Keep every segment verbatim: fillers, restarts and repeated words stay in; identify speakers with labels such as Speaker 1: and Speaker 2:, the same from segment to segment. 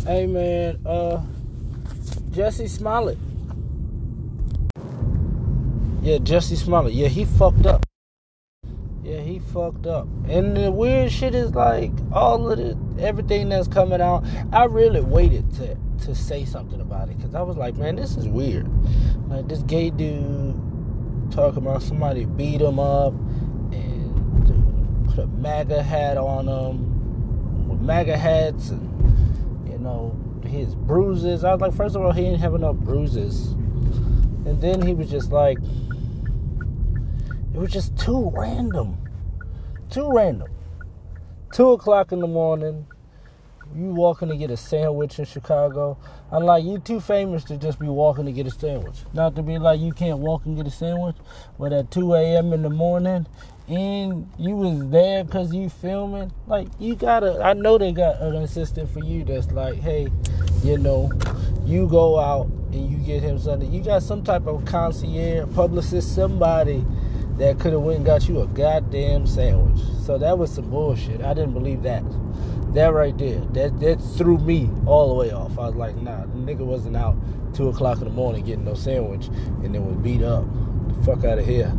Speaker 1: Hey man, uh, Jussie Smollett. Yeah, Jussie Smollett. Yeah, he fucked up. Yeah, he fucked up. And the weird shit is like all of the everything that's coming out. I really waited to to say something about it because I was like, man, this is weird. Like this gay dude talking about somebody beat him up and put a MAGA hat on him with MAGA hats and. You know, his bruises. I was like, first of all, he didn't have enough bruises. And then he was just like, it was just too random. Too random. Two o'clock in the morning, you walking to get a sandwich in Chicago. I'm like, you too famous to just be walking to get a sandwich. Not to be like, you can't walk and get a sandwich, but at two a.m. in the morning, and you was there because you filming, like, you gotta, I know they got an assistant for you that's like, hey, you know, you go out and you get him something. You got some type of concierge, publicist, somebody that could have went and got you a goddamn sandwich. So that was some bullshit. I didn't believe that. That right there, that, that threw me all the way off. I was like, nah, the nigga wasn't out two o'clock in the morning getting no sandwich and then was beat up. The fuck out of here.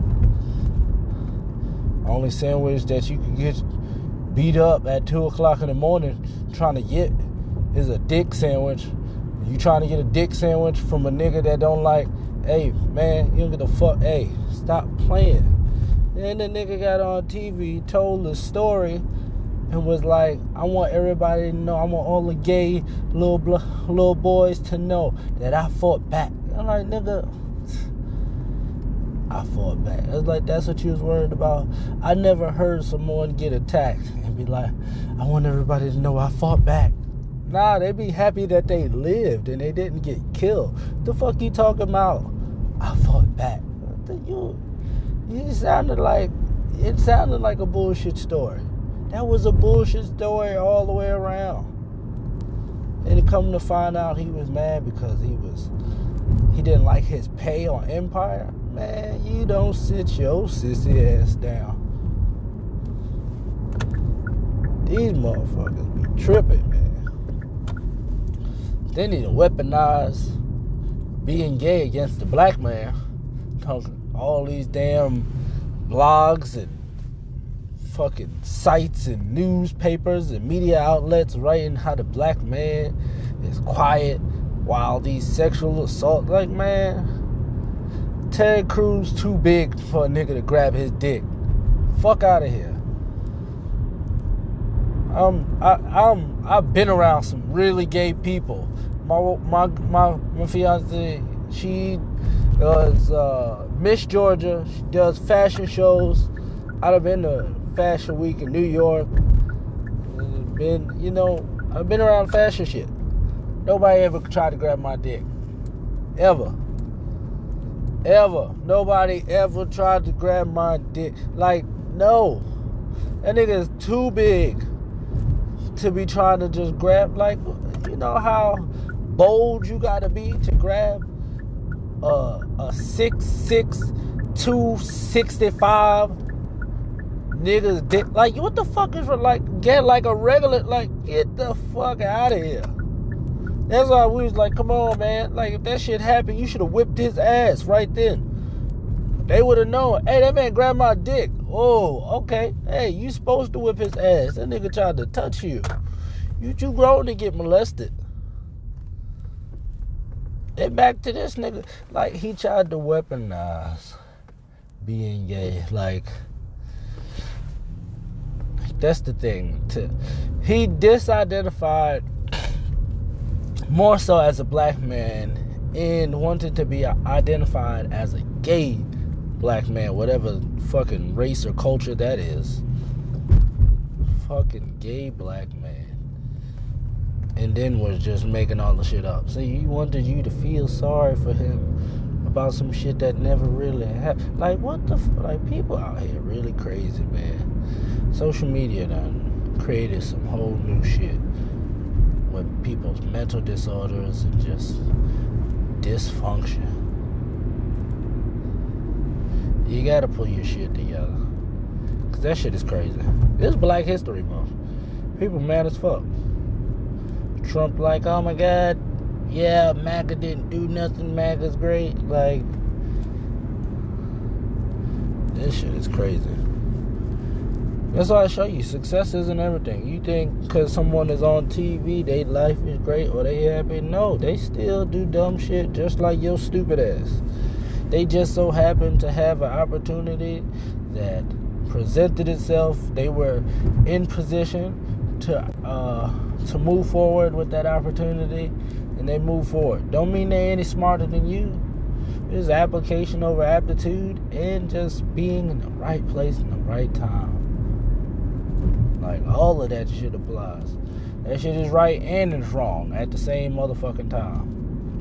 Speaker 1: Only sandwich that you can get beat up at two o'clock in the morning trying to get is a dick sandwich. You trying to get a dick sandwich from a nigga that don't like, hey, man, you don't get the fuck, hey, stop playing. Then the nigga got on T V, told the story, and was like, I want everybody to know, I want all the gay little bl- little boys to know that I fought back. I'm like, nigga, I fought back. It's like, that's what you was worried about. I never heard someone get attacked and be like, I want everybody to know I fought back. Nah, they be happy that they lived and they didn't get killed. The fuck you talking about? I fought back. You, you sounded like, it sounded like a bullshit story. That was a bullshit story all the way around. And to come to find out he was mad because he was, he didn't like his pay on Empire. Man, you don't sit your sissy ass down. These motherfuckers be tripping, man. They need to weaponize being gay against the black man. Talking all these damn blogs and fucking sites and newspapers and media outlets writing how the black man is quiet while these sexual assault, like, man, Ted Cruz too big for a nigga to grab his dick. Fuck out of here. Um, I, I'm, I've been around some really gay people. My, my, my, my fiance, she does uh, Miss Georgia. She does fashion shows. I've been to Fashion Week in New York. Been, you know, I've been around fashion shit. Nobody ever tried to grab my dick. Ever. Ever. Nobody ever tried to grab my dick. Like, no. That nigga is too big to be trying to just grab. Like, you know how bold you gotta be to grab a, a six six, two sixty-five nigga's dick. Like, what the fuck is, like, get like a regular, like, get the fuck out of here. That's why we was like, come on, man. Like, if that shit happened, you should have whipped his ass right then. They would have known, hey, that man grabbed my dick. Oh, okay. Hey, you supposed to whip his ass. That nigga tried to touch you. You too grown to get molested. And back to this nigga. Like, he tried to weaponize being gay. Like, that's the thing. To, he disidentified more so as a black man and wanted to be identified as a gay black man, whatever fucking race or culture that is. Fucking gay black man. And then was just making all the shit up. So he wanted you to feel sorry for him about some shit that never really happened. Like, what the f- like, people out here really crazy, man. Social media done created some whole new shit with people's mental disorders and just dysfunction. You gotta pull your shit together, cause that shit is crazy. It's Black History Month. People mad as fuck. Trump like, oh my God, yeah, MAGA didn't do nothing, MAGA's great. Like, this shit is crazy. That's why I show you, success isn't everything. You think because someone is on T V, their life is great or they happy. No, they still do dumb shit just like your stupid ass. They just so happen to have an opportunity that presented itself. They were in position to uh, to move forward with that opportunity, and they move forward. Don't mean they're any smarter than you. It's application over aptitude and just being in the right place in the right time. Like, all of that shit applies. That shit is right and it's wrong at the same motherfucking time.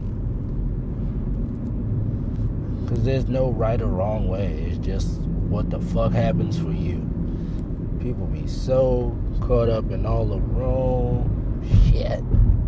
Speaker 1: Because there's no right or wrong way. It's just what the fuck happens for you. People be so caught up in all the wrong shit.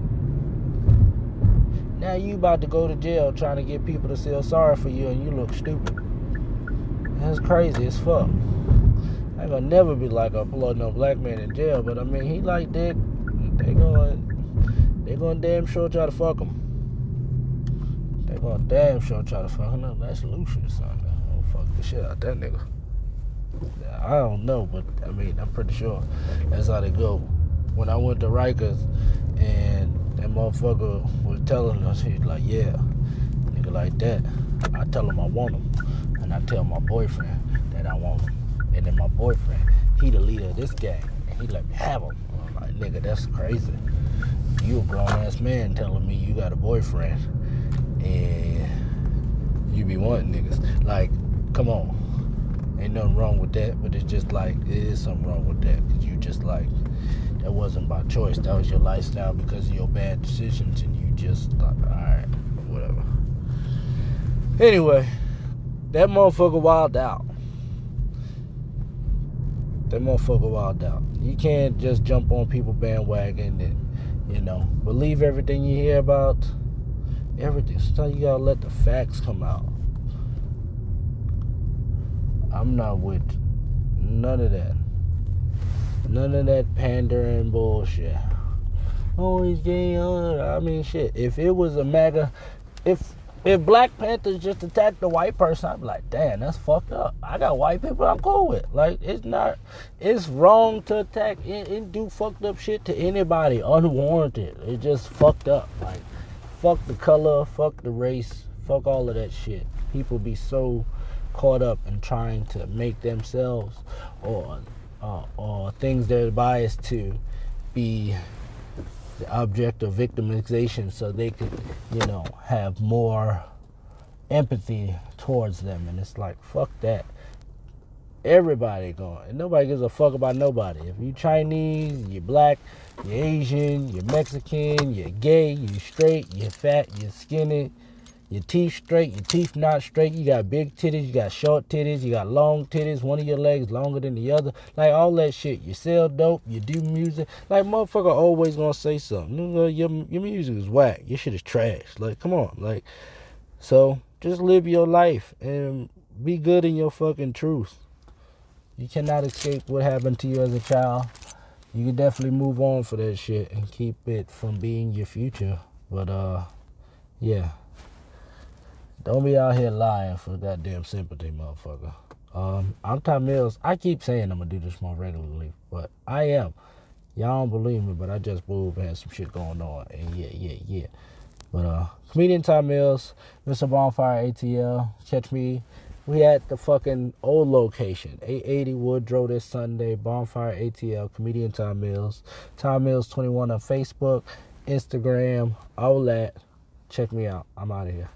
Speaker 1: Now you about to go to jail trying to get people to feel sorry for you and you look stupid. That's crazy as fuck. I ain't gonna never be like a blood no black man in jail, but I mean, he like that. They gonna, they gonna damn sure try to fuck him. They gonna damn sure try to fuck him. That's Lucius, son. I'm gonna fuck the shit out that nigga. I don't know, but I mean, I'm pretty sure that's how they go. When I went to Rikers and that motherfucker was telling us, he's like, yeah, nigga like that. I tell him I want him, and I tell my boyfriend that I want him. And then my boyfriend, he the leader of this gang, and he let me have him. I'm like, nigga, that's crazy. You a grown-ass man telling me you got a boyfriend, and you be wanting niggas. Like, come on. Ain't nothing wrong with that, but it's just like, it is something wrong with that, because you just like, that wasn't by choice. That was your lifestyle because of your bad decisions, and you just thought, alright, whatever. Anyway, that motherfucker wild out. That motherfucker wild out. You can't just jump on people bandwagon and, you know, believe everything you hear about. Everything. Sometimes you gotta let the facts come out. I'm not with none of that. None of that pandering bullshit. Oh, he's gay. I mean, shit. If it was a MAGA, if if Black Panthers just attacked a white person, I'd be like, damn, that's fucked up. I got white people I'm cool with. Like, it's not, it's wrong to attack and, and do fucked up shit to anybody unwarranted. It's just fucked up. Like, fuck the color, fuck the race, fuck all of that shit. People be so caught up in trying to make themselves or uh, or things they're biased to be the object of victimization so they could, you know, have more empathy towards them. And it's like, fuck that. Everybody going. And nobody gives a fuck about nobody. If you Chinese, you're black, you're Asian, you're Mexican, you're gay, you're straight, you're fat, you're skinny, your teeth straight, your teeth not straight, you got big titties, you got short titties, you got long titties, one of your legs longer than the other, like all that shit. You sell dope, you do music, like motherfucker always gonna say something. You know, your, your music is whack, your shit is trash, like come on, like, so just live your life and be good in your fucking truth. You cannot escape what happened to you as a child. You can definitely move on for that shit and keep it from being your future, but uh, yeah. Don't be out here lying for goddamn sympathy, motherfucker. Um, I'm Ty Mills. I keep saying I'm going to do this more regularly, but I am. Y'all don't believe me, but I just moved and had some shit going on. And yeah, yeah, yeah. But, uh, comedian Ty Mills, Mister Bonfire A T L. Catch me. We at the fucking old location. eight eighty Woodrow this Sunday. Bonfire A T L. Comedian Ty Mills. Ty Mills twenty-one on Facebook, Instagram, all that. Check me out. I'm out of here.